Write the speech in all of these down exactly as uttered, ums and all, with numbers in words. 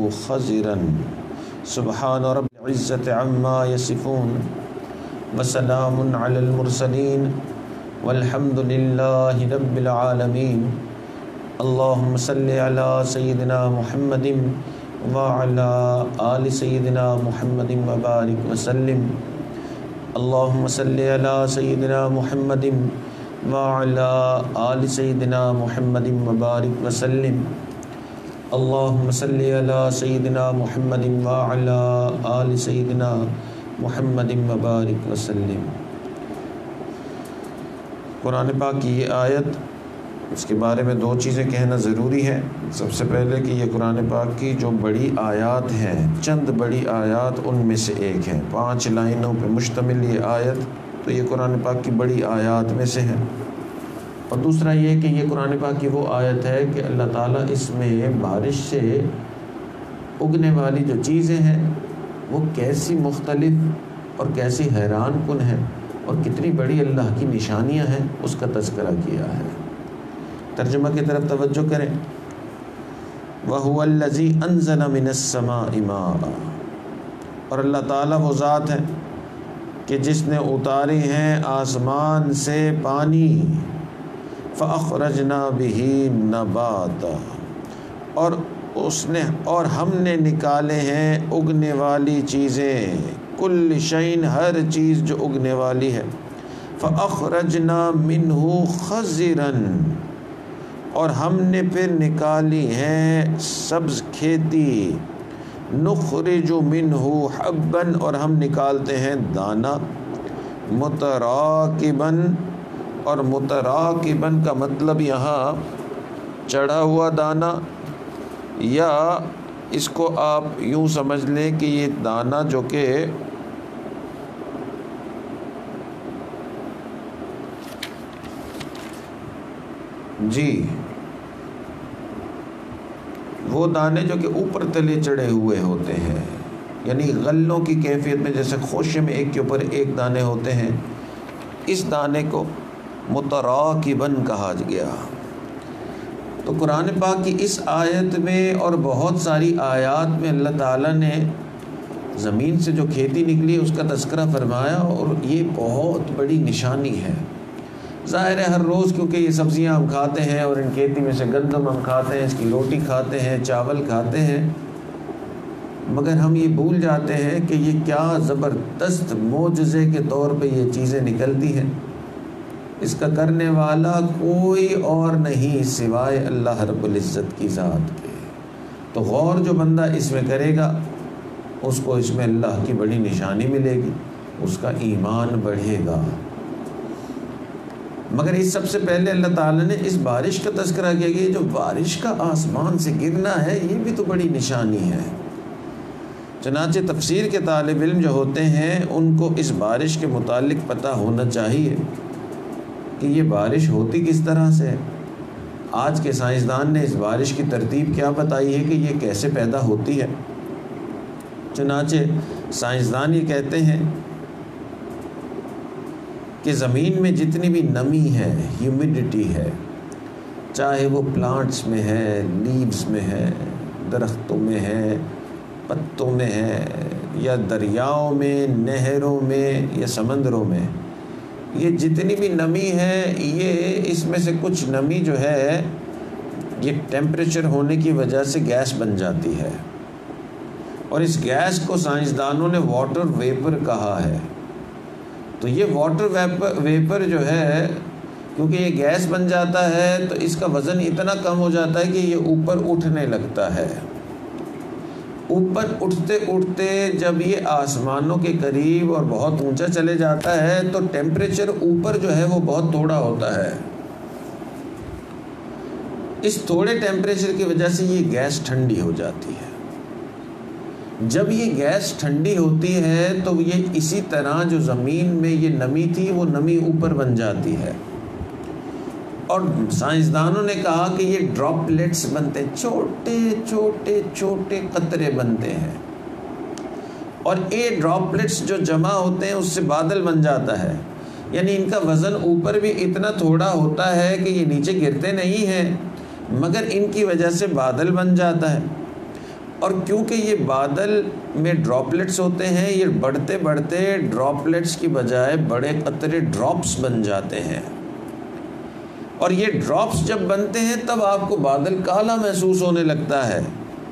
خضرا سبحان رب العزة عما يصفون وسلام على المرسلين والحمد لله رب العالمين اللهم صل على سيدنا محمد وعلى آل سيدنا محمد وبارك وسلم اللهم صل على سيدنا محمد وعلى آل سيدنا محمد وبارك وسلم اللهم صل على سيدنا محمد وعلى آل سيدنا محمد وبارك وسلم۔ قرآن پاک کی یہ آیت، اس کے بارے میں دو چیزیں کہنا ضروری ہے۔ سب سے پہلے کہ یہ قرآن پاک کی جو بڑی آیات ہیں، چند بڑی آیات ان میں سے ایک ہے۔ پانچ لائنوں پہ مشتمل یہ آیت، تو یہ قرآن پاک کی بڑی آیات میں سے ہے۔ اور دوسرا یہ کہ یہ قرآن پاک کی وہ آیت ہے کہ اللہ تعالیٰ اس میں بارش سے اگنے والی جو چیزیں ہیں وہ کیسی مختلف اور کیسی حیران کن ہیں اور کتنی بڑی اللہ کی نشانیاں ہیں، اس کا تذکرہ کیا ہے۔ ترجمہ کی طرف توجہ کریں۔ وَهُوَ الَّذِي أَنزَلَ مِنَ السَّمَاءِ مَاءً، اور اللہ تعالیٰ وہ ذات ہے کہ جس نے اتاری ہیں آسمان سے پانی، فَأَخْرَجْنَا بِهِ نَبَاتًا، اور اس نے اور ہم نے نکالے ہیں اگنے والی چیزیں، کل شیء، ہر چیز جو اگنے والی ہے، فَأَخْرَجْنَا مِنْهُ خَضِرًا، اور ہم نے پھر نکالی ہیں سبز کھیتی، نُخْرِجُ مِنْهُ حَبًّا، اور ہم نکالتے ہیں دانہ، متراکباً، اور متراکباً کا مطلب یہاں چڑھا ہوا دانہ، یا اس کو آپ یوں سمجھ لیں کہ یہ دانہ جو کہ جی وہ دانے جو کہ اوپر تلے چڑھے ہوئے ہوتے ہیں، یعنی غلوں کی کیفیت میں، جیسے خوشے میں ایک کے اوپر ایک دانے ہوتے ہیں، اس دانے کو متراکباً کہا گیا۔ تو قرآن پاک کی اس آیت میں اور بہت ساری آیات میں اللہ تعالیٰ نے زمین سے جو کھیتی نکلی اس کا تذکرہ فرمایا، اور یہ بہت بڑی نشانی ہے۔ ظاہر ہے ہر روز کیونکہ یہ سبزیاں ہم کھاتے ہیں اور ان کھیتی میں سے گندم ہم کھاتے ہیں، اس کی روٹی کھاتے ہیں، چاول کھاتے ہیں، مگر ہم یہ بھول جاتے ہیں کہ یہ کیا زبردست معجزے کے طور پہ یہ چیزیں نکلتی ہیں۔ اس کا کرنے والا کوئی اور نہیں سوائے اللہ رب العزت کی ذات کے۔ تو غور جو بندہ اس میں کرے گا اس کو اس میں اللہ کی بڑی نشانی ملے گی، اس کا ایمان بڑھے گا۔ مگر اس سب سے پہلے اللہ تعالیٰ نے اس بارش کا تذکرہ کیا کہ جو بارش کا آسمان سے گرنا ہے یہ بھی تو بڑی نشانی ہے۔ چنانچہ تفسیر کے طالب علم جو ہوتے ہیں ان کو اس بارش کے متعلق پتہ ہونا چاہیے کہ یہ بارش ہوتی کس طرح سے ہے۔ آج کے سائنسدان نے اس بارش کی ترتیب کیا بتائی ہے کہ یہ کیسے پیدا ہوتی ہے۔ چنانچہ سائنسدان یہ کہتے ہیں کہ زمین میں جتنی بھی نمی ہے، ہیومیڈیٹی ہے، چاہے وہ پلانٹس میں ہے، لیوز میں ہے، درختوں میں ہے، پتوں میں ہے، یا دریاؤں میں، نہروں میں، یا سمندروں میں، یہ جتنی بھی نمی ہے یہ اس میں سے کچھ نمی جو ہے یہ ٹیمپریچر ہونے کی وجہ سے گیس بن جاتی ہے، اور اس گیس کو سائنسدانوں نے واٹر ویپر کہا ہے۔ تو یہ واٹر ویپر ویپر جو ہے کیونکہ یہ گیس بن جاتا ہے تو اس کا وزن اتنا کم ہو جاتا ہے کہ یہ اوپر اٹھنے لگتا ہے۔ اوپر اٹھتے اٹھتے جب یہ آسمانوں کے قریب اور بہت اونچا چلے جاتا ہے تو ٹیمپریچر اوپر جو ہے وہ بہت تھوڑا ہوتا ہے۔ اس تھوڑے ٹیمپریچر کی وجہ سے یہ گیس ٹھنڈی ہو جاتی ہے۔ جب یہ گیس ٹھنڈی ہوتی ہے تو یہ اسی طرح جو زمین میں یہ نمی تھی وہ نمی اوپر بن جاتی ہے، اور سائنسدانوں نے کہا کہ یہ ڈراپلیٹس بنتے ہیں، چھوٹے چھوٹے چھوٹے قطرے بنتے ہیں، اور یہ ڈراپلیٹس جو جمع ہوتے ہیں اس سے بادل بن جاتا ہے۔ یعنی ان کا وزن اوپر بھی اتنا تھوڑا ہوتا ہے کہ یہ نیچے گرتے نہیں ہیں، مگر ان کی وجہ سے بادل بن جاتا ہے، اور کیونکہ یہ بادل میں ڈراپلیٹس ہوتے ہیں، یہ بڑھتے بڑھتے ڈراپلیٹس کی بجائے بڑے قطرے ڈراپس بن جاتے ہیں، اور یہ ڈراپس جب بنتے ہیں تب آپ کو بادل کالا محسوس ہونے لگتا ہے،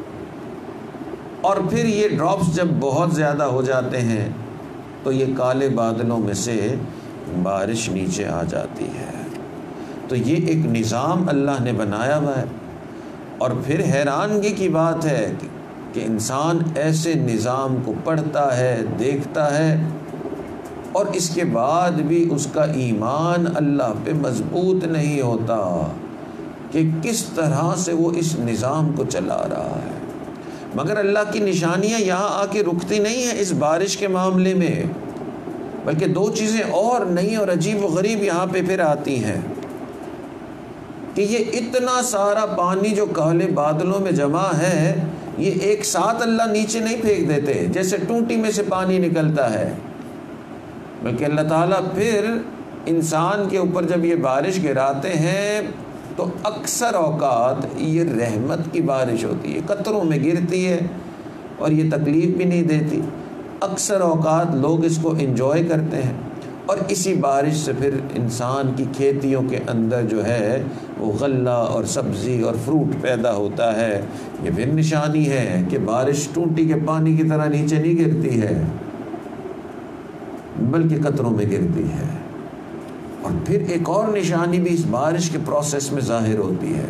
اور پھر یہ ڈراپس جب بہت زیادہ ہو جاتے ہیں تو یہ کالے بادلوں میں سے بارش نیچے آ جاتی ہے۔ تو یہ ایک نظام اللہ نے بنایا ہوا ہے، اور پھر حیرانگی کی بات ہے کہ انسان ایسے نظام کو پڑھتا ہے، دیکھتا ہے، اور اس کے بعد بھی اس کا ایمان اللہ پہ مضبوط نہیں ہوتا کہ کس طرح سے وہ اس نظام کو چلا رہا ہے۔ مگر اللہ کی نشانیاں یہاں آ کے رکتی نہیں ہیں اس بارش کے معاملے میں، بلکہ دو چیزیں اور نئی اور عجیب و غریب یہاں پہ پھر آتی ہیں کہ یہ اتنا سارا پانی جو کالے بادلوں میں جمع ہے، یہ ایک ساتھ اللہ نیچے نہیں پھینک دیتے جیسے ٹونٹی میں سے پانی نکلتا ہے، بلکہ اللہ تعالیٰ پھر انسان کے اوپر جب یہ بارش گراتے ہیں تو اکثر اوقات یہ رحمت کی بارش ہوتی ہے، قطروں میں گرتی ہے اور یہ تکلیف بھی نہیں دیتی۔ اکثر اوقات لوگ اس کو انجوائے کرتے ہیں، اور اسی بارش سے پھر انسان کی کھیتیوں کے اندر جو ہے وہ غلہ اور سبزی اور فروٹ پیدا ہوتا ہے۔ یہ پھر نشانی ہے کہ بارش ٹونٹی کے پانی کی طرح نیچے نہیں گرتی ہے بلکہ قطروں میں گرتی ہے۔ اور پھر ایک اور نشانی بھی اس بارش کے پروسیس میں ظاہر ہوتی ہے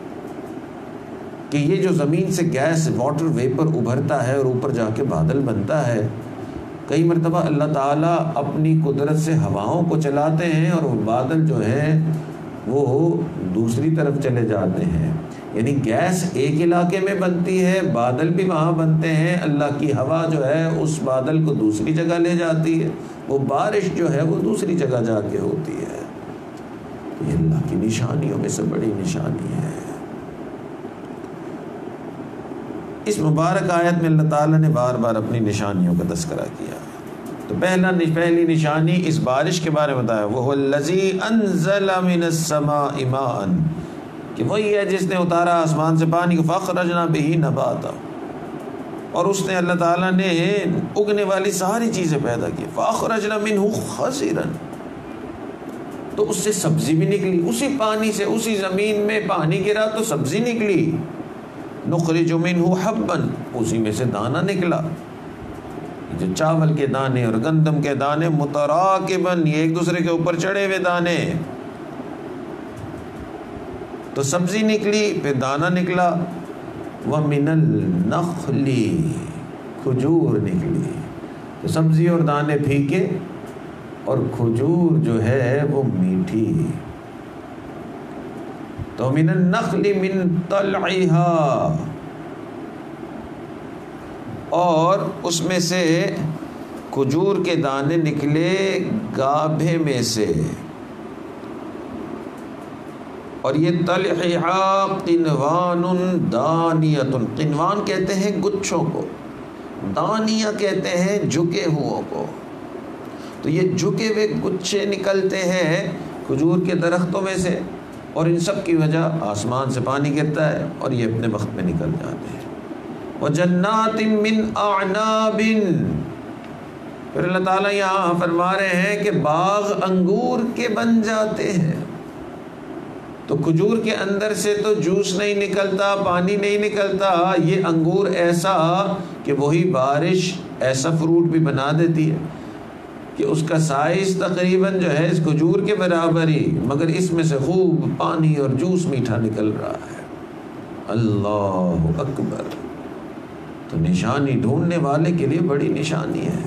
کہ یہ جو زمین سے گیس واٹر ویپر ابھرتا ہے اور اوپر جا کے بادل بنتا ہے، کئی مرتبہ اللہ تعالیٰ اپنی قدرت سے ہواؤں کو چلاتے ہیں اور وہ بادل جو ہیں وہ دوسری طرف چلے جاتے ہیں، یعنی گیس ایک علاقے میں بنتی ہے، بادل بھی وہاں بنتے ہیں، اللہ کی ہوا جو ہے اس بادل کو دوسری جگہ لے جاتی ہے، وہ بارش جو ہے وہ دوسری جگہ جا کے ہوتی ہے۔ یہ اللہ کی نشانیوں میں سے بڑی نشانی ہے۔ اس مبارک آیت میں اللہ تعالیٰ نے بار بار اپنی نشانیوں کا تذکرہ کیا۔ تو پہلا پہلی نشانی اس بارش کے بارے میں بتایا، وہ الذی انزل من السماء ماء، کہ وہی ہے جس نے اتارا آسمان سے پانی کو، فاخرجنا به نباتا، اور اس نے اللہ تعالیٰ نے اگنے والی ساری چیزیں پیدا کی، فاخرجنا منہ خضرا، تو اس سے سبزی بھی نکلی، اسی پانی سے، اسی زمین میں پانی گرا تو سبزی نکلی، نخرج منہ حبا، اسی میں سے دانہ نکلا، جو چاول کے دانے اور گندم کے دانے متراکبا، یہ ایک دوسرے کے اوپر چڑھے ہوئے دانے، تو سبزی نکلی، پھر دانہ نکلا، وَمِنَ النَّخْلِ، کھجور نکلی، تو سبزی اور دانے پھیکے اور کھجور جو ہے وہ میٹھی، تو مِنَ النَّخْلِ مِن طَلْعِهَا، اور اس میں سے کھجور کے دانے نکلے گابھے میں سے، اور یہ طلعہا قنوان دانیۃ، قنوان کہتے ہیں گچھوں کو، دانیہ کہتے ہیں جھکے ہوئوں کو، تو یہ جھکے ہوئے گچھے نکلتے ہیں کھجور کے درختوں میں سے، اور ان سب کی وجہ آسمان سے پانی گرتا ہے اور یہ اپنے وقت میں نکل جاتے ہیں۔ وَجَنَّاتٍ مِّنْ أَعْنَابٍ، پھر اللہ تعالیٰ یہاں فرما رہے ہیں کہ باغ انگور کے بن جاتے ہیں، تو کھجور کے اندر سے تو جوس نہیں نکلتا، پانی نہیں نکلتا، یہ انگور ایسا کہ وہی بارش ایسا فروٹ بھی بنا دیتی ہے کہ اس کا سائز تقریباً جو ہے اس کھجور کے برابر ہی، مگر اس میں سے خوب پانی اور جوس میٹھا نکل رہا ہے۔ اللہ اکبر، تو نشانی ڈھونڈنے والے کے لیے بڑی نشانی ہے۔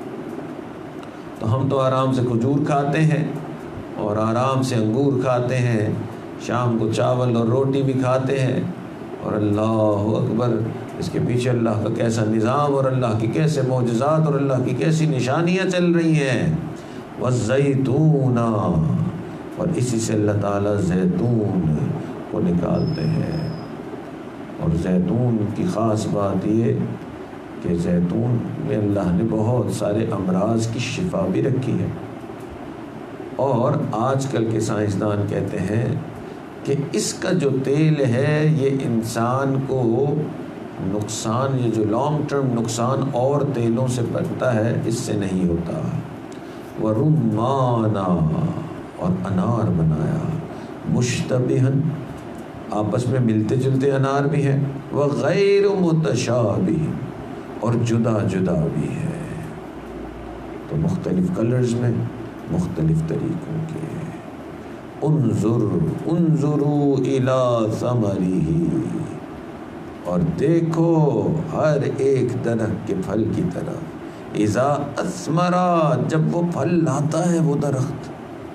تو ہم تو آرام سے کھجور کھاتے ہیں اور آرام سے انگور کھاتے ہیں، شام کو چاول اور روٹی بھی کھاتے ہیں، اور اللہ اکبر، اس کے پیچھے اللہ کا کیسا نظام اور اللہ کی کیسے معجزات اور اللہ کی کیسی نشانیاں چل رہی ہیں۔ والزیتون، اور اسی سے اللہ تعالیٰ زیتون کو نکالتے ہیں، اور زیتون کی خاص بات یہ کہ زیتون میں اللہ نے بہت سارے امراض کی شفا بھی رکھی ہے، اور آج کل کے سائنسدان کہتے ہیں کہ اس کا جو تیل ہے یہ انسان کو نقصان یہ جو لانگ ٹرم نقصان اور تیلوں سے بنتا ہے اس سے نہیں ہوتا۔ وَرُمَّانًا اور انار بنایا، مشتبہن آپس میں ملتے جلتے انار بھی ہیں، وغیر متشابہ اور جدا جدا بھی ہے، تو مختلف کلرز میں مختلف طریقوں کے۔ انظر انظروا الی ثمرہ اور دیکھو ہر ایک درخت کے پھل کی طرف، اذا اثمرا جب وہ پھل لاتا ہے وہ درخت،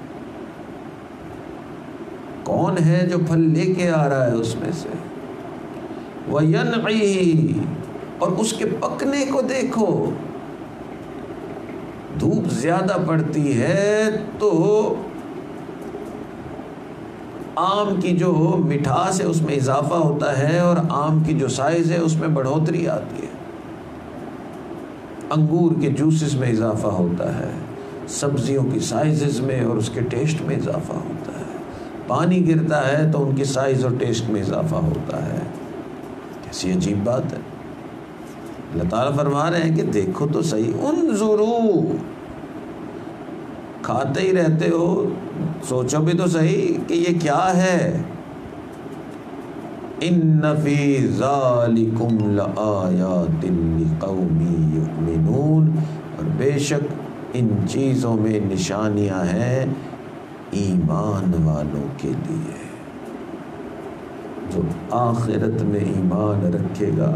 کون ہے جو پھل لے کے آ رہا ہے اس میں سے، وینعی اور اس کے پکنے کو دیکھو، دھوپ زیادہ پڑتی ہے تو آم کی جو مٹھاس ہے اس میں اضافہ ہوتا ہے اور آم کی جو سائز ہے اس میں بڑھوتری آتی ہے، انگور کے جوسز میں اضافہ ہوتا ہے، سبزیوں کی سائزز میں اور اس کے ٹیسٹ میں اضافہ ہوتا ہے، پانی گرتا ہے تو ان کی سائز اور ٹیسٹ میں اضافہ ہوتا ہے۔ کیسی عجیب بات ہے، اللہ تعالیٰ فرما رہے ہیں کہ دیکھو تو صحیح، انظروا، کھاتے ہی رہتے ہو، سوچو بھی تو صحیح کہ یہ کیا ہے۔ ان فی ذالکم لآیات لقوم یؤمنون، اور بے شک ان چیزوں میں نشانیاں ہیں ایمان والوں کے لیے، جو آخرت میں ایمان رکھے گا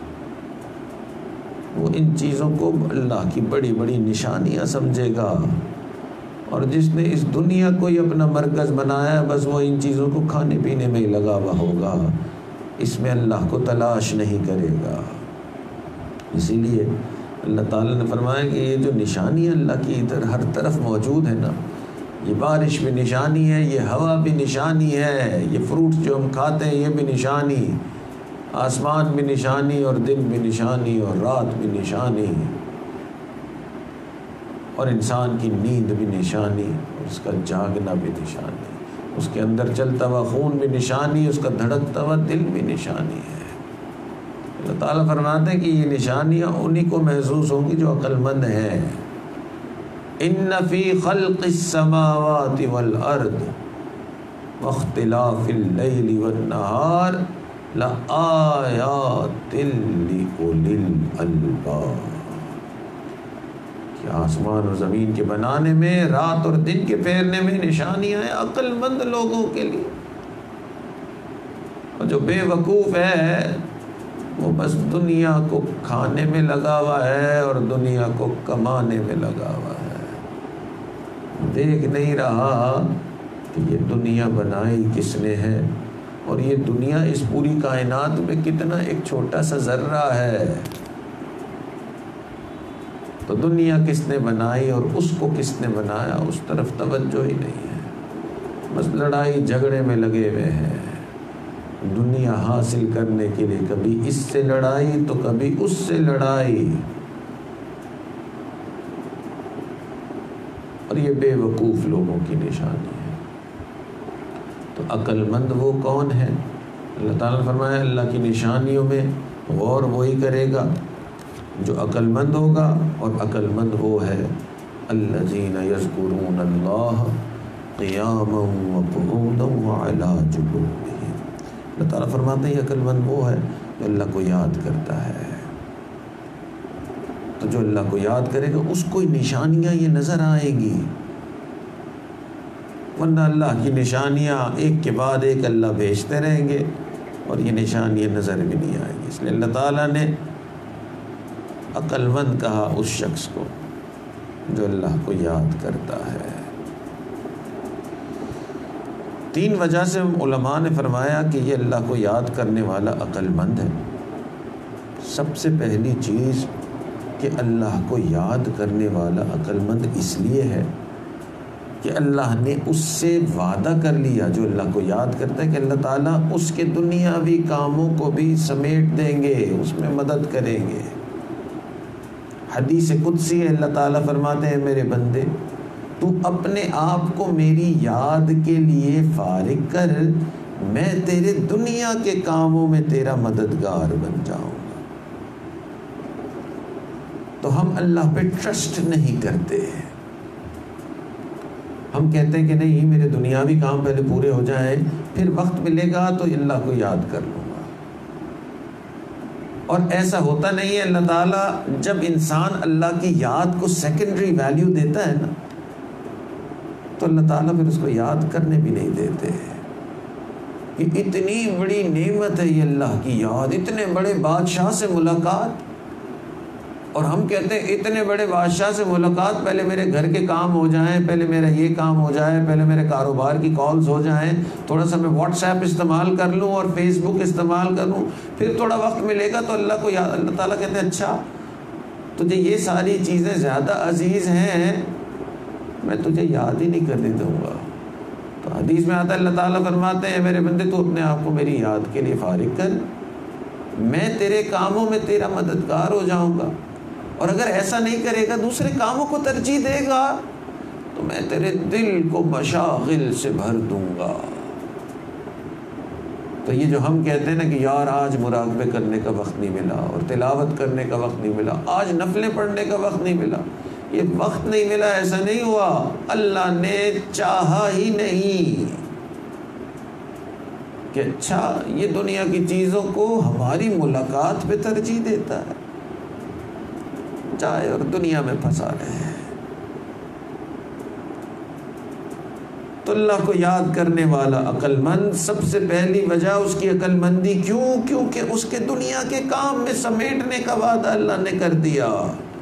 وہ ان چیزوں کو اللہ کی بڑی بڑی نشانیاں سمجھے گا، اور جس نے اس دنیا کو ہی اپنا مرکز بنایا بس وہ ان چیزوں کو کھانے پینے میں ہی لگا ہوا ہوگا، اس میں اللہ کو تلاش نہیں کرے گا۔ اسی لیے اللہ تعالیٰ نے فرمایا کہ یہ جو نشانی اللہ کی ادھر ہر طرف موجود ہے نا، یہ بارش بھی نشانی ہے، یہ ہوا بھی نشانی ہے، یہ فروٹ جو ہم کھاتے ہیں یہ بھی نشانی، آسمان بھی نشانی اور دن بھی نشانی اور رات بھی نشانی، اور انسان کی نیند بھی نشانی، اس کا جاگنا بھی نشانی، اس کے اندر چلتا ہوا خون بھی نشانی، اس کا دھڑکتا ہوا دل بھی نشانی ہے۔ اللہ تعالیٰ فرماتے ہیں کہ یہ نشانیاں انہی کو محسوس ہوں گی جو عقل مند ہیں۔ ان فی خلق السماوات والارض واختلاف اللیل والنہار لآیات لأولی الالباب، کہ آسمان اور زمین کے بنانے میں، رات اور دن کے پھیرنے میں نشانیاں ہیں عقل مند لوگوں کے لیے، اور جو بے وقوف ہے وہ بس دنیا کو کھانے میں لگا ہوا ہے اور دنیا کو کمانے میں لگا ہوا ہے، دیکھ نہیں رہا کہ یہ دنیا بنائی کس نے ہے، اور یہ دنیا اس پوری کائنات میں کتنا ایک چھوٹا سا ذرہ ہے، تو دنیا کس نے بنائی اور اس کو کس نے بنایا اس طرف توجہ ہی نہیں ہے، بس لڑائی جھگڑے میں لگے ہوئے ہیں، دنیا حاصل کرنے کے لیے کبھی اس سے لڑائی تو کبھی اس سے لڑائی، اور یہ بے وقوف لوگوں کی نشانی ہے۔ تو عقل مند وہ کون ہے؟ اللہ تعالیٰ نے فرمایا اللہ کی نشانیوں میں غور وہی کرے گا جو عقل مند ہوگا، اور عقل مند وہ ہے الذین یذکرون اللہ قیاما وقعودا وعلی جنوبہم، اللہ تعالیٰ فرماتے ہیں عقل مند وہ ہے جو اللہ کو یاد کرتا ہے، تو جو اللہ کو یاد کرے گا اس کو نشانیاں یہ نظر آئیں گی، ورنہ اللہ کی نشانیاں ایک کے بعد ایک اللہ بھیجتے رہیں گے اور یہ نشانیاں نظر بھی نہیں آئیں گی۔ اس لیے اللہ تعالیٰ نے عقل مند کہا اس شخص کو جو اللہ کو یاد کرتا ہے۔ تین وجہ سے علماء نے فرمایا کہ یہ اللہ کو یاد کرنے والا عقل مند ہے۔ سب سے پہلی چیز کہ اللہ کو یاد کرنے والا عقل مند اس لیے ہے کہ اللہ نے اس سے وعدہ کر لیا، جو اللہ کو یاد کرتا ہے کہ اللہ تعالیٰ اس کے دنیاوی کاموں کو بھی سمیٹ دیں گے، اس میں مدد کریں گے۔ حدیث قدسی ہے، اللہ تعالیٰ فرماتے ہیں میرے بندے تو اپنے آپ کو میری یاد کے لیے فارغ کر، میں تیرے دنیا کے کاموں میں تیرا مددگار بن جاؤں گا۔ تو ہم اللہ پہ ٹرسٹ نہیں کرتے، ہم کہتے ہیں کہ نہیں میرے دنیاوی کام پہلے پورے ہو جائیں، پھر وقت ملے گا تو اللہ کو یاد کر لوں گا۔ اور ایسا ہوتا نہیں ہے۔ اللہ تعالیٰ جب انسان اللہ کی یاد کو سیکنڈری ویلیو دیتا ہے نا، تو اللہ تعالیٰ پھر اس کو یاد کرنے بھی نہیں دیتے۔ کہ اتنی بڑی نعمت ہے یہ اللہ کی یاد، اتنے بڑے بادشاہ سے ملاقات، اور ہم کہتے ہیں اتنے بڑے بادشاہ سے ملاقات، پہلے میرے گھر کے کام ہو جائیں، پہلے میرا یہ کام ہو جائے، پہلے میرے کاروبار کی کالز ہو جائیں، تھوڑا سا میں واٹس ایپ استعمال کر لوں اور فیس بک استعمال کر لوں، پھر تھوڑا وقت ملے گا تو اللہ کو یاد۔ اللہ تعالیٰ کہتے ہیں اچھا تجھے یہ ساری چیزیں زیادہ عزیز ہیں، میں تجھے یاد ہی نہیں کرنے دوں گا۔ تو حدیث میں آتا ہے اللہ تعالیٰ فرماتے ہیں میرے بندے تو اپنے آپ کو میری یاد کے لیے فارغ کر، میں تیرے کاموں میں تیرا مددگار ہو جاؤں گا، اور اگر ایسا نہیں کرے گا، دوسرے کاموں کو ترجیح دے گا، تو میں تیرے دل کو مشاغل سے بھر دوں گا۔ تو یہ جو ہم کہتے ہیں نا کہ یار آج مراقبے کرنے کا وقت نہیں ملا، اور تلاوت کرنے کا وقت نہیں ملا، آج نفلیں پڑھنے کا وقت نہیں ملا، یہ وقت نہیں ملا، ایسا نہیں ہوا، اللہ نے چاہا ہی نہیں کہ اچھا یہ دنیا کی چیزوں کو ہماری ملاقات پہ ترجیح دیتا ہے، چاہے اور دنیا میں پھنسا رہے ہیں۔ تو اللہ کو یاد کرنے والا عقل مند، سب سے پہلی وجہ اس کی عقل مندی کیوں؟ کیونکہ اس کے دنیا کے کام میں سمیٹنے کا وعدہ اللہ نے کر دیا۔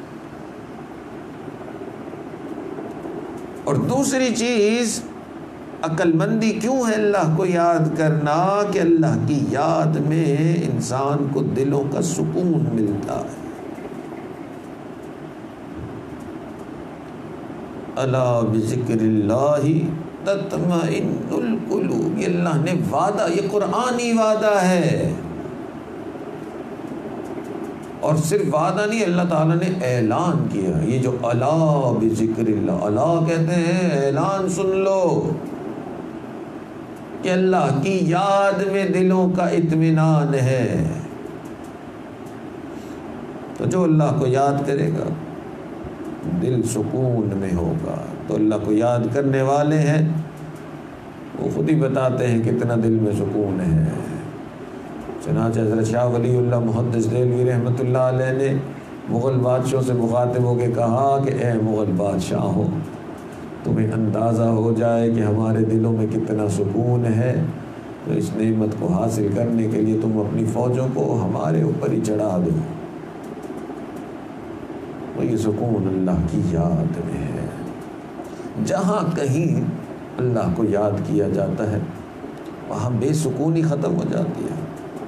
اور دوسری چیز عقل مندی کیوں ہے اللہ کو یاد کرنا؟ کہ اللہ کی یاد میں انسان کو دلوں کا سکون ملتا ہے۔ الا بذکر اللہ تطمئن القلوب، یہ اللہ نے وعدہ، یہ قرآنی وعدہ ہے، اور صرف وعدہ نہیں، اللہ تعالیٰ نے اعلان کیا۔ یہ جو الا بذکر اللہ، الا کہتے ہیں اعلان سن لو، کہ اللہ کی یاد میں دلوں کا اطمینان ہے۔ تو جو اللہ کو یاد کرے گا دل سکون میں ہوگا۔ تو اللہ کو یاد کرنے والے ہیں وہ خود ہی بتاتے ہیں کتنا دل میں سکون ہے۔ چنانچہ حضرت شاہ ولی اللہ محدث دہلوی رحمۃ اللہ علیہ نے مغل بادشاہوں سے مخاطب ہو کے کہا کہ اے مغل بادشاہوں، تمہیں اندازہ ہو جائے کہ ہمارے دلوں میں کتنا سکون ہے، تو اس نعمت کو حاصل کرنے کے لیے تم اپنی فوجوں کو ہمارے اوپر ہی چڑھا دو۔ یہ سکون اللہ کی یاد میں ہے۔ جہاں کہیں اللہ کو یاد کیا جاتا ہے وہاں بے سکونی ختم ہو جاتی ہے۔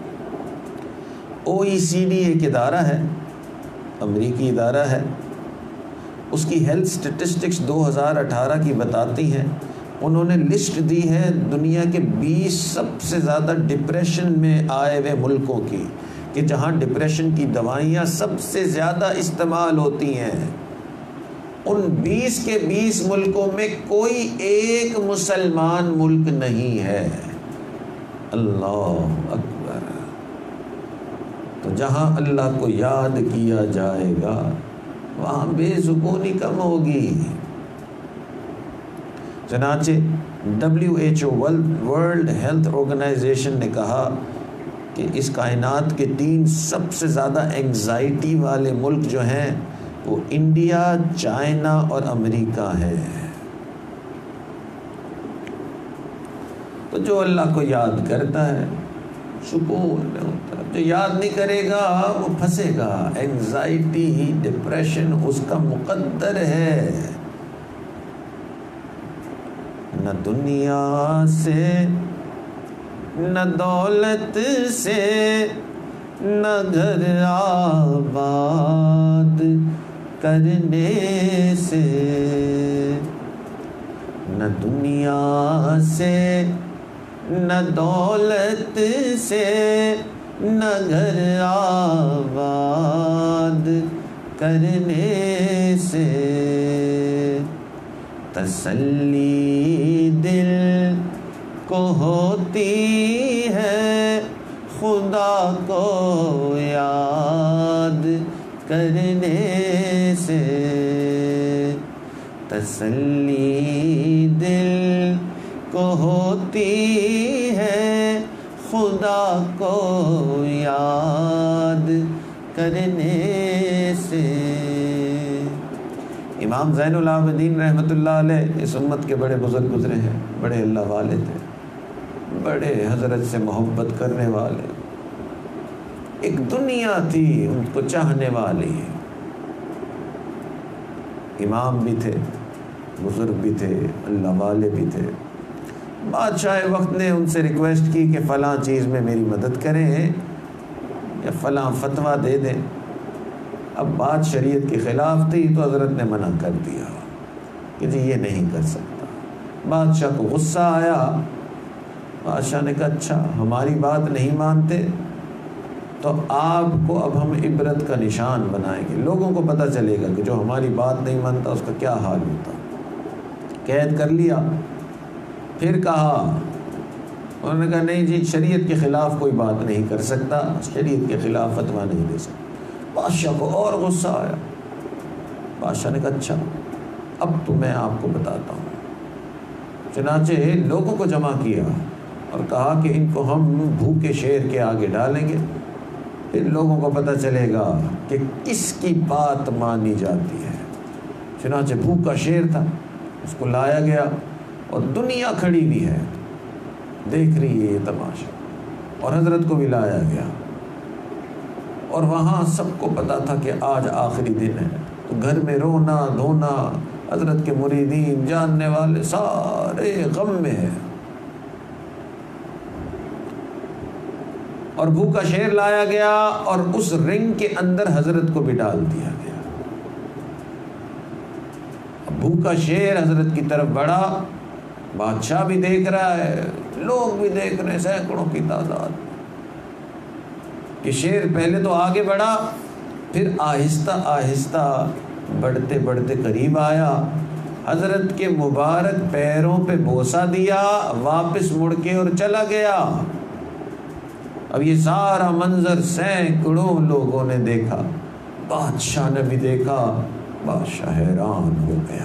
او ای سی ڈی ایک ادارہ ہے، امریکی ادارہ ہے، اس کی ہیلتھ سٹیٹسٹکس دو ہزار اٹھارہ کی بتاتی ہیں، انہوں نے لسٹ دی ہے دنیا کے بیس سب سے زیادہ ڈپریشن میں آئے ہوئے ملکوں کی، کہ جہاں ڈپریشن کی دوائیاں سب سے زیادہ استعمال ہوتی ہیں۔ ان بیس کے بیس ملکوں میں کوئی ایک مسلمان ملک نہیں ہے۔ اللہ اکبر۔ تو جہاں اللہ کو یاد کیا جائے گا وہاں بے سکونی کم ہوگی۔ چنانچہ W H O World Health Organization نے کہا کہ اس کائنات کے تین سب سے زیادہ انگزائٹی والے ملک جو ہیں وہ انڈیا، چائنا اور امریکہ ہے۔ تو جو اللہ کو یاد کرتا ہے سکون میں ہوتا ہے، جو یاد نہیں کرے گا وہ پھنسے گا۔ انگزائٹی، ڈپریشن اس کا مقدر ہے۔ نہ دنیا سے، نہ دولت سے، نہ گھر آباد کرنے سے، نہ دنیا سے، نہ دولت سے، نہ گھر آباد کرنے سے، تسلی دل کو ہوتی ہے خدا کو یاد کرنے سے، تسلی دل کو ہوتی ہے خدا کو یاد کرنے سے۔ امام زین العابدین رحمۃ اللہ علیہ اس امت کے بڑے بزرگ گزرے ہیں، بڑے اللہ والے تھے، بڑے حضرت سے محبت کرنے والے، ایک دنیا تھی ان کو چاہنے والی، امام بھی تھے، بزرگ بھی تھے، اللہ والے بھی تھے۔ بادشاہ وقت نے ان سے ریکویسٹ کی کہ فلاں چیز میں میری مدد کریں یا فلاں فتویٰ دے دیں۔ اب بات شریعت کے خلاف تھی تو حضرت نے منع کر دیا کہ جی یہ نہیں کر سکتا۔ بادشاہ کو غصہ آیا، بادشاہ نے کہا اچھا ہماری بات نہیں مانتے تو آپ کو اب ہم عبرت کا نشان بنائیں گے، لوگوں کو پتہ چلے گا کہ جو ہماری بات نہیں مانتا اس کا کیا حال ہوتا۔ قید کر لیا، پھر کہا، انہوں نے کہا نہیں جی شریعت کے خلاف کوئی بات نہیں کر سکتا، شریعت کے خلاف فتویٰ نہیں دے سکتا۔ بادشاہ کو اور غصہ آیا، بادشاہ نے کہا اچھا اب تو میں آپ کو بتاتا ہوں۔ چنانچہ لوگوں کو جمع کیا اور کہا کہ ان کو ہم بھوکے شیر کے آگے ڈالیں گے، پھر لوگوں کو پتہ چلے گا کہ کس کی بات مانی جاتی ہے۔ چنانچہ بھوکا شیر تھا، اس کو لایا گیا اور دنیا کھڑی ہوئی ہے دیکھ رہی ہے یہ تماشا، اور حضرت کو بھی لایا گیا، اور وہاں سب کو پتا تھا کہ آج آخری دن ہے، تو گھر میں رونا دھونا، حضرت کے مریدین جاننے والے سارے غم میں ہیں، اور بھوکا شیر لایا گیا اور اس رنگ کے اندر حضرت کو بھی ڈال دیا گیا۔ بھوکا شیر حضرت کی طرف بڑھا، بادشاہ بھی دیکھ رہا ہے، لوگ بھی دیکھ رہے ہیں، سینکڑوں کی تعداد کہ شیر پہلے تو آگے بڑھا، پھر آہستہ آہستہ بڑھتے بڑھتے قریب آیا، حضرت کے مبارک پیروں پہ بوسہ دیا، واپس مڑ کے اور چلا گیا۔ اب یہ سارا منظر سینکڑوں لوگوں نے دیکھا، بادشاہ نے بھی دیکھا، بادشاہ حیران ہو گیا،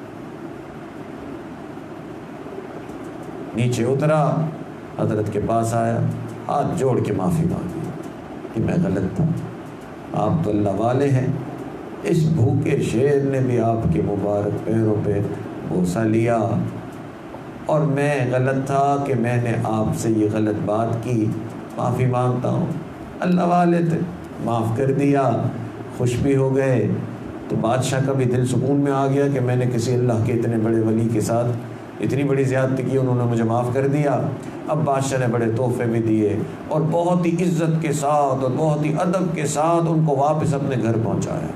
نیچے اترا، حضرت کے پاس آیا، ہاتھ جوڑ کے معافی مانگی کہ میں غلط تھا، آپ تو اللہ والے ہیں، اس بھوکے شیر نے بھی آپ کے مبارک پیروں پہ بوسہ لیا، اور میں غلط تھا کہ میں نے آپ سے یہ غلط بات کی، معافی مانگتا ہوں۔ اللہ والے تھے، معاف کر دیا، خوش بھی ہو گئے۔ تو بادشاہ کا بھی دل سکون میں آ گیا کہ میں نے کسی اللہ کے اتنے بڑے ولی کے ساتھ اتنی بڑی زیادتی کی، انہوں نے مجھے معاف کر دیا۔ اب بادشاہ نے بڑے تحفے بھی دیے اور بہت ہی عزت کے ساتھ اور بہت ہی ادب کے ساتھ ان کو واپس اپنے گھر پہنچایا۔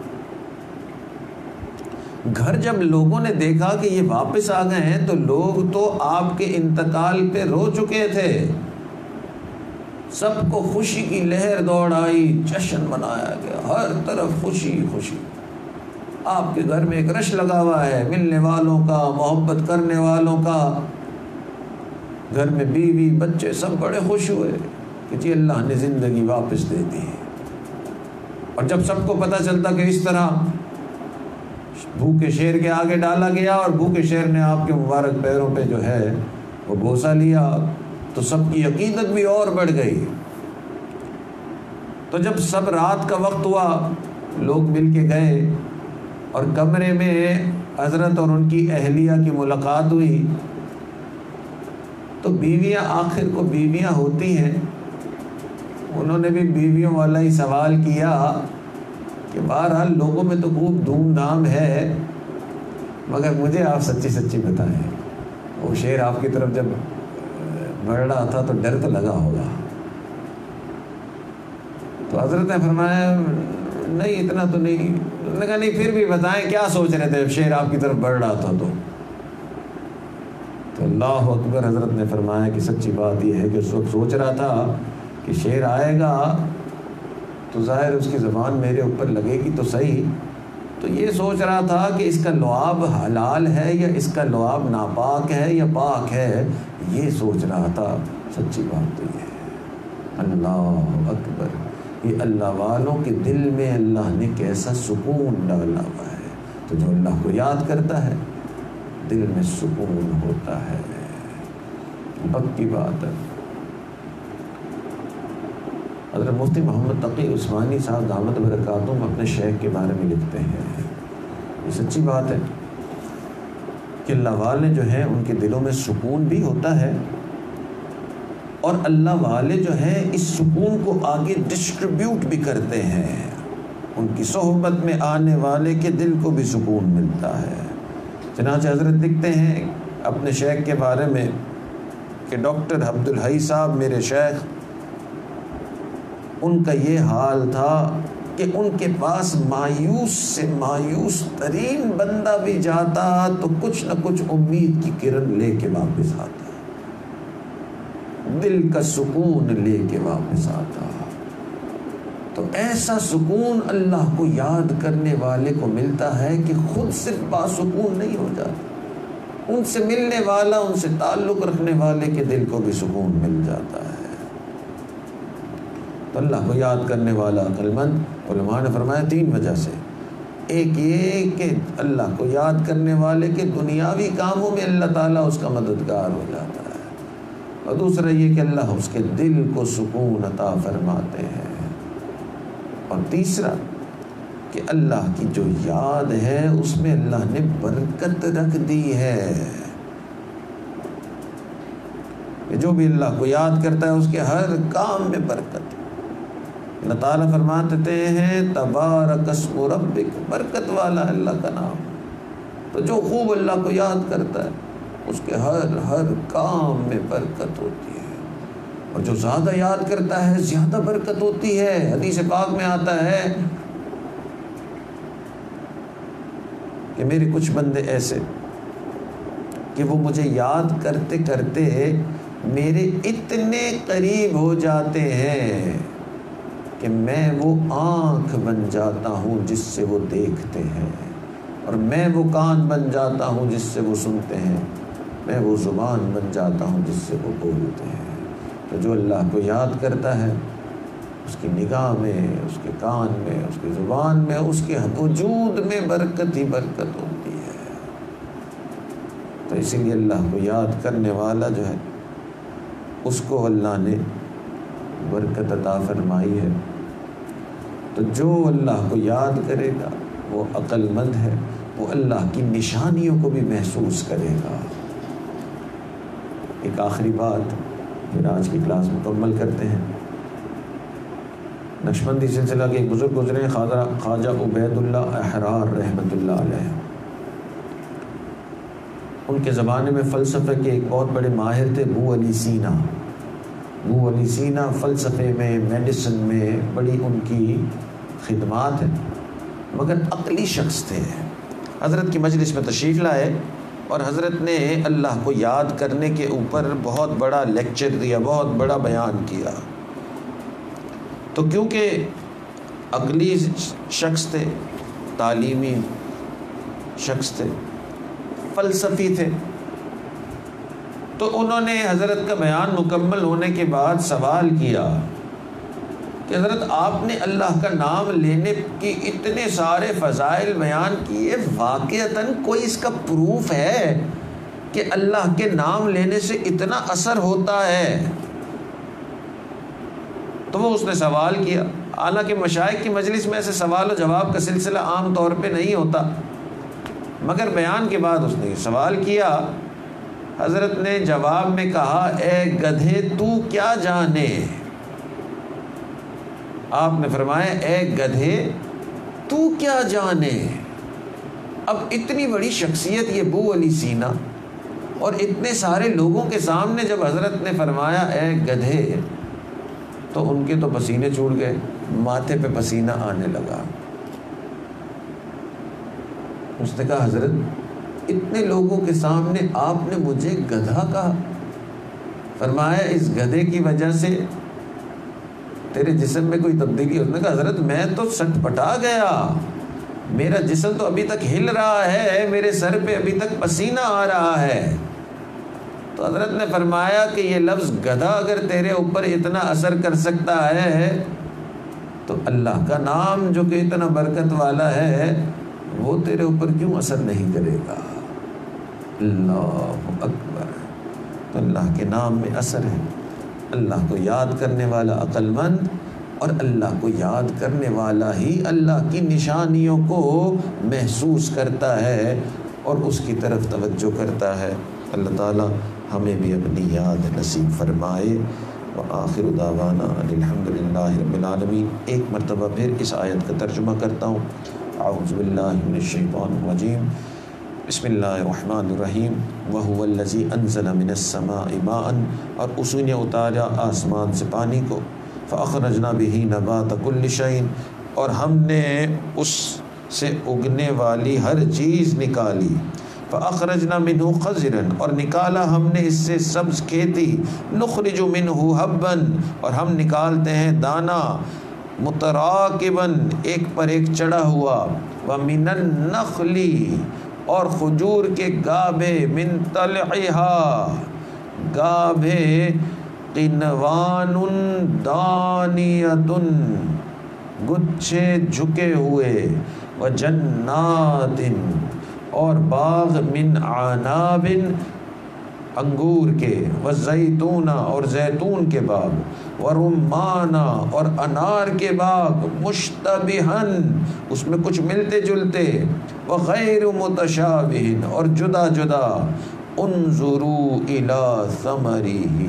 گھر جب لوگوں نے دیکھا کہ یہ واپس آ گئے ہیں تو لوگ تو آپ کے انتقال پہ رو چکے تھے، سب کو خوشی کی لہر دوڑ آئی، جشن منایا گیا، ہر طرف خوشی خوشی۔ آپ کے گھر میں ایک رش لگا ہوا ہے ملنے والوں کا، محبت کرنے والوں کا، گھر میں بیوی بچے سب بڑے خوش ہوئے کہ جی اللہ نے زندگی واپس دے دی۔ اور جب سب کو پتہ چلتا کہ اس طرح بھوکے شیر کے آگے ڈالا گیا اور بھوکے شیر نے آپ کے مبارک پیروں پہ جو ہے وہ بوسہ لیا، تو سب کی عقیدت بھی اور بڑھ گئی۔ تو جب سب رات کا وقت ہوا، لوگ مل کے گئے اور کمرے میں حضرت اور ان کی اہلیہ کی ملاقات ہوئی، تو بیویاں آخر کو بیویاں ہوتی ہیں، انہوں نے بھی بیویوں والا ہی سوال کیا کہ بہرحال لوگوں میں تو خوب دھوم دھام ہے، مگر مجھے آپ سچی سچی بتائیں، وہ شیر آپ کی طرف جب بڑھ رہا تھا تو ڈر تو لگا ہوگا۔ تو حضرت نے فرمایا نہیں اتنا تو نہیں۔ انہوں نے کہا نہیں پھر بھی بتائیں کیا سوچ رہے تھے شیر آپ کی طرف بڑھ رہا تھا تو تو اللہ اکبر، حضرت نے فرمایا کہ سچی بات یہ ہے کہ اس وقت سوچ رہا تھا کہ شیر آئے گا تو ظاہر اس کی زبان میرے اوپر لگے گی تو صحیح، تو یہ سوچ رہا تھا کہ اس کا لعاب حلال ہے یا اس کا لعاب ناپاک ہے یا پاک ہے، یہ سوچ رہا تھا۔ سچی بات تو یہ ہے، اللہ اکبر، یہ اللہ والوں کے دل میں اللہ نے کیسا سکون ڈالا ہوا ہے۔ تو جو اللہ کو یاد کرتا ہے دل میں سکون ہوتا ہے۔ وقت کی بات ہے، حضرت مفتی محمد تقی عثمانی صاحب دامت برکاتہم اپنے شیخ کے بارے میں لکھتے ہیں، یہ سچی بات ہے کہ اللہ والے جو ہیں ان کے دلوں میں سکون بھی ہوتا ہے، اور اللہ والے جو ہیں اس سکون کو آگے ڈسٹریبیوٹ بھی کرتے ہیں۔ ان کی صحبت میں آنے والے کے دل کو بھی سکون ملتا ہے۔ چنانچہ حضرت لکھتے ہیں اپنے شیخ کے بارے میں کہ ڈاکٹر عبدالحی صاحب میرے شیخ، ان کا یہ حال تھا کہ ان کے پاس مایوس سے مایوس ترین بندہ بھی جاتا تو کچھ نہ کچھ امید کی کرن لے کے واپس آتا، دل کا سکون لے کے واپس آتا۔ تو ایسا سکون اللہ کو یاد کرنے والے کو ملتا ہے کہ خود صرف باسکون نہیں ہو جاتا، ان سے ملنے والا، ان سے تعلق رکھنے والے کے دل کو بھی سکون مل جاتا ہے۔ تو اللہ کو یاد کرنے والا عقل مند، علماء نے فرمایا تین وجہ سے، ایک یہ کہ اللہ کو یاد کرنے والے کے دنیاوی کاموں میں اللہ تعالیٰ اس کا مددگار ہو جاتا ہے، اور دوسرا یہ کہ اللہ اس کے دل کو سکون عطا فرماتے ہیں، اور تیسرا کہ اللہ کی جو یاد ہے اس میں اللہ نے برکت رکھ دی ہے، کہ جو بھی اللہ کو یاد کرتا ہے اس کے ہر کام میں برکت۔ اللہ تعالیٰ فرماتے ہیں تبارک اسم ربک، برکت والا اللہ کا نام۔ تو جو خوب اللہ کو یاد کرتا ہے اس کے ہر ہر کام میں برکت ہوتی ہے، اور جو زیادہ یاد کرتا ہے زیادہ برکت ہوتی ہے۔ حدیث پاک میں آتا ہے کہ میرے کچھ بندے ایسے کہ وہ مجھے یاد کرتے کرتے میرے اتنے قریب ہو جاتے ہیں کہ میں وہ آنکھ بن جاتا ہوں جس سے وہ دیکھتے ہیں، اور میں وہ کان بن جاتا ہوں جس سے وہ سنتے ہیں، میں وہ زبان بن جاتا ہوں جس سے وہ بولتے ہیں۔ تو جو اللہ کو یاد کرتا ہے اس کی نگاہ میں، اس کے کان میں، اس کی زبان میں، اس کے وجود میں برکت ہی برکت ہوتی ہے۔ تو اسی لیے اللہ کو یاد کرنے والا جو ہے اس کو اللہ نے برکت عطا فرمائی ہے۔ تو جو اللہ کو یاد کرے گا وہ عقل مند ہے، وہ اللہ کی نشانیوں کو بھی محسوس کرے گا۔ ایک آخری بات پھر آج کی کلاس مکمل کرتے ہیں۔ نقشبندی سلسلہ کے ایک بزرگ گزرے خواجہ خواجہ عبید اللہ احرار رحمۃ اللہ علیہ، ان کے زمانے میں فلسفے کے ایک بہت بڑے ماہر تھے ابو علی سینا۔ ابو علی سینا فلسفے میں، میڈیسن میں بڑی ان کی خدمات ہیں، مگر عقلی شخص تھے۔ حضرت کی مجلس میں تشریف لائے اور حضرت نے اللہ کو یاد کرنے کے اوپر بہت بڑا لیکچر دیا، بہت بڑا بیان کیا۔ تو کیونکہ عقلی شخص تھے، تعلیمی شخص تھے، فلسفی تھے، تو انہوں نے حضرت کا بیان مکمل ہونے کے بعد سوال کیا کہ حضرت آپ نے اللہ کا نام لینے کی اتنے سارے فضائل بیان کیے، واقعتاً کوئی اس کا پروف ہے کہ اللہ کے نام لینے سے اتنا اثر ہوتا ہے؟ تو وہ اس نے سوال کیا، حالانکہ مشائخ کی مجلس میں ایسے سوال و جواب کا سلسلہ عام طور پہ نہیں ہوتا، مگر بیان کے بعد اس نے سوال کیا۔ حضرت نے جواب میں کہا اے گدھے تو کیا جانے؟ آپ نے فرمایا اے گدھے تو کیا جانے؟ اب اتنی بڑی شخصیت یہ ابو علی سینا، اور اتنے سارے لوگوں کے سامنے جب حضرت نے فرمایا اے گدھے تو ان کے تو پسینے چھوٹ گئے، ماتھے پہ پسینہ آنے لگا۔ اس نے کہا حضرت اتنے لوگوں کے سامنے آپ نے مجھے گدھا کہا؟ فرمایا اس گدھے کی وجہ سے تیرے جسم میں کوئی تبدیلی؟ اس نے کہا حضرت میں تو سٹ پٹا گیا، میرا جسم تو ابھی تک ہل رہا ہے، میرے سر پہ ابھی تک پسینہ آ رہا ہے۔ تو حضرت نے فرمایا کہ یہ لفظ گدھا اگر تیرے اوپر اتنا اثر کر سکتا ہے تو اللہ کا نام جو کہ اتنا برکت والا ہے وہ تیرے اوپر کیوں اثر نہیں کرے گا؟ اللہ اکبر۔ تو اللہ کے نام میں اثر ہے۔ اللہ کو یاد کرنے والا عقل مند، اور اللہ کو یاد کرنے والا ہی اللہ کی نشانیوں کو محسوس کرتا ہے اور اس کی طرف توجہ کرتا ہے۔ اللہ تعالی ہمیں بھی اپنی یاد نصیب فرمائے۔ وآخر دعوانا الحمدللہ رب العالمین۔ ایک مرتبہ پھر اس آیت کا ترجمہ کرتا ہوں۔ اعوذ باللہ من الشیطان الرجیم، بسم اللہ الرحمن الرحیم۔ وَهُوَ الَّذِي أَنزَلَ مِنَ السَّمَاءِ مَاءً، اور اسی نے اتارا آسمان سے پانی کو، فَأَخْرَجْنَا بِهِ نَبَاتَ كُلِّ شَيْءٍ، اور ہم نے اس سے اگنے والی ہر چیز نکالی، فَأَخْرَجْنَا مِنْهُ خَضِرًا، اور نکالا ہم نے اس سے سبز کھیتی، نُخْرِجُ مِنْهُ حَبًّا، اور ہم نکالتے ہیں دانہ، متراکباً، ایک پر ایک چڑھا ہوا، وَمِنَ النَّخْلِ، اور کھجور کے گابھے، من طلعها، گابھے، قنوان دانیۃ، گچھے جھکے ہوئے، وجنات، اور باغ، من عناب، انگور کے، وزیتون، اور زیتون کے باغ، ورمان، اور انار کے باغ، مشتبہن، اس میں کچھ ملتے جلتے، وغیر متشابہ، اور جدا جدا، انظروا الی ثمرہ،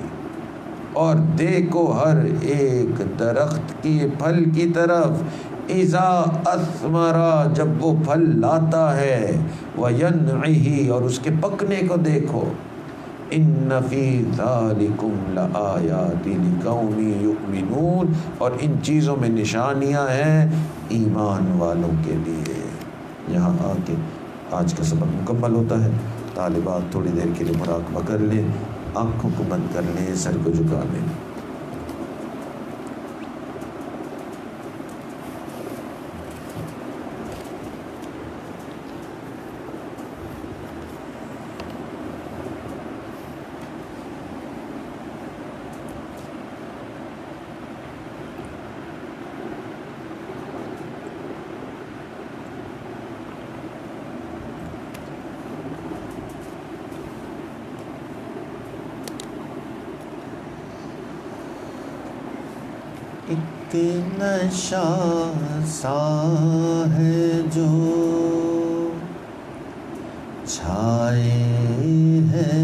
اور دیکھو ہر ایک درخت کی پھل کی طرف، اذا اثمر، جب وہ پھل لاتا ہے، وینعہ، اور اس کے پکنے کو دیکھو، ان فی ذالکم لآیات لقوم یؤمنون، اور ان چیزوں میں نشانیاں ہیں ایمان والوں کے لیے۔ یہاں آ کے آج کا سبق مکمل ہوتا ہے۔ طالبات تھوڑی دیر کے لیے مراقبہ کر لیں، آنکھوں کو بند کر لیں، سر کو جھکا لیں۔ ایک نشہ سا ہے جو چھائے ہے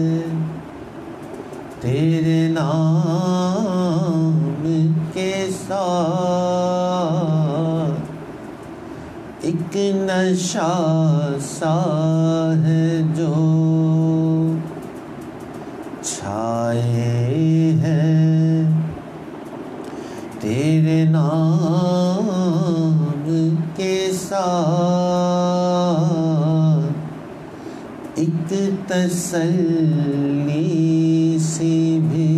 تیرے نام کے ساتھ، ایک نشہ سا ہے جو چھائے ہے تیرے نام کے ساتھ، ایک تسلی سی بھی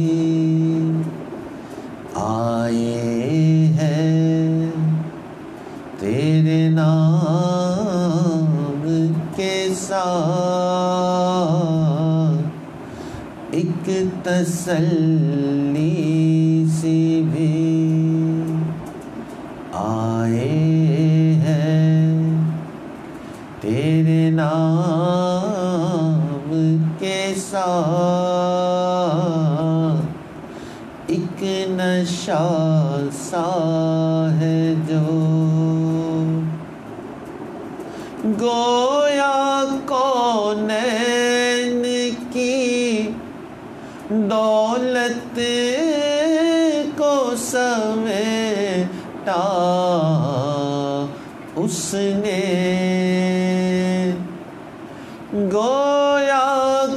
آئے ہے تیرے نام کے ساتھ، ایک تسلی سی بھی آئے ہیں تیرے نام کے ساتھ، ایک نشہ سا ہے جو گویا کونین کی دولت کو سمیٹا اس نے، گویا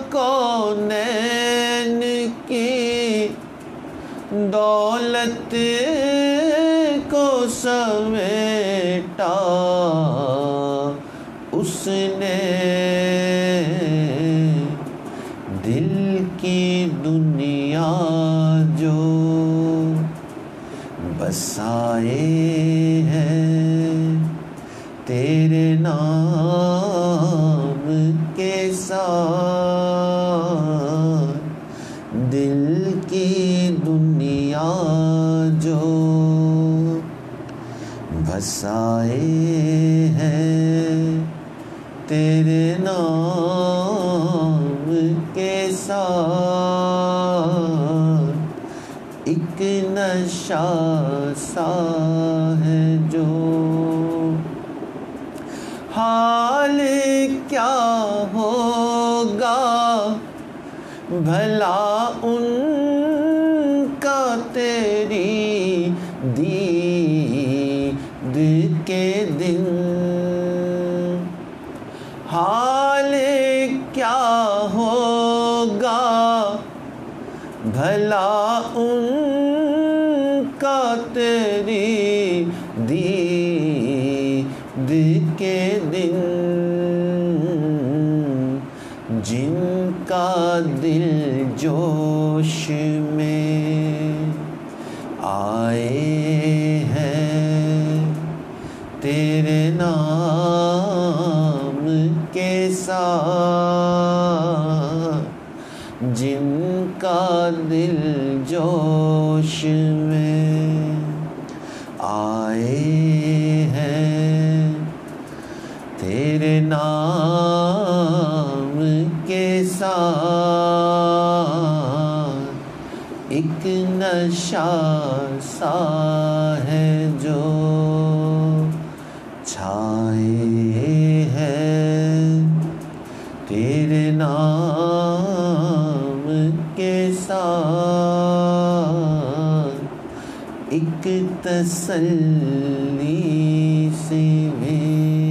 کونین کی دولت کو سمیٹا اس نے، دل کی دنیا جو بسائے ہیں تیرے نام کے ساتھ دل کی دنیا جو بسائے ہیں، تیرے نام کے ساتھ ایک نشہ سا ہے جو، حال کیا ہوگا بھلا ان کا تیری دید کے دن، حال کیا ہوگا بھلا ان کا تیری دید کے دن، جن کا دل جوش میں آئے ہیں، تیرے نام کے ساتھ جن کا دل جوش میں آئے ہیں، تیرے نام کے ساتھ ایک نشہ سا ہے جو چھائے ہیں، تیرے نام کے ساتھ ایک تسلی سے بھی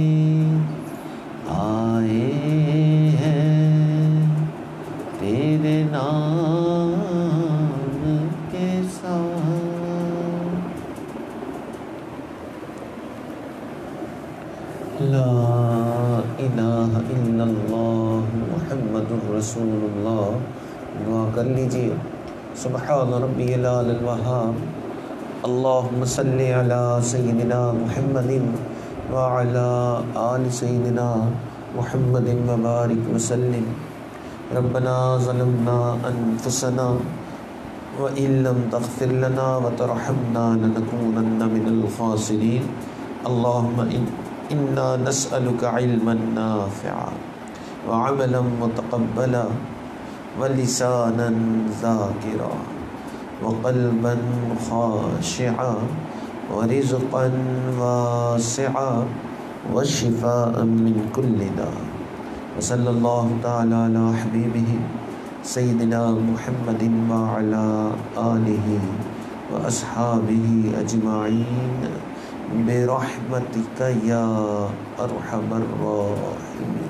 آئے ہیں، تیرے نام کے ساتھ۔ لا الہ الا اللہ محمد الرسول اللہ۔ دعا کر لیجیے، سبحان ربی العلی الوہاب، اللہم صلی علی سیدنا محمد وعلی آل سیدنا محمد وبارک وسلم۔ ربنا ظلمنا انفسنا وإن لم تغفر لنا وترحمنا لنكونن من الخاسرین۔ اللہم انا نسألک علما نافعا وعملا متقبلا ولسانا ذاکرا وقلبا خاشعا ورزقا واسعا وشفاء من كل داء۔ وصلی اللہ تعالی علی حبیبہ سیدنا محمد وعلی آلہ واصحابہ اجمعین برحمتک یا ارحم الراحمین۔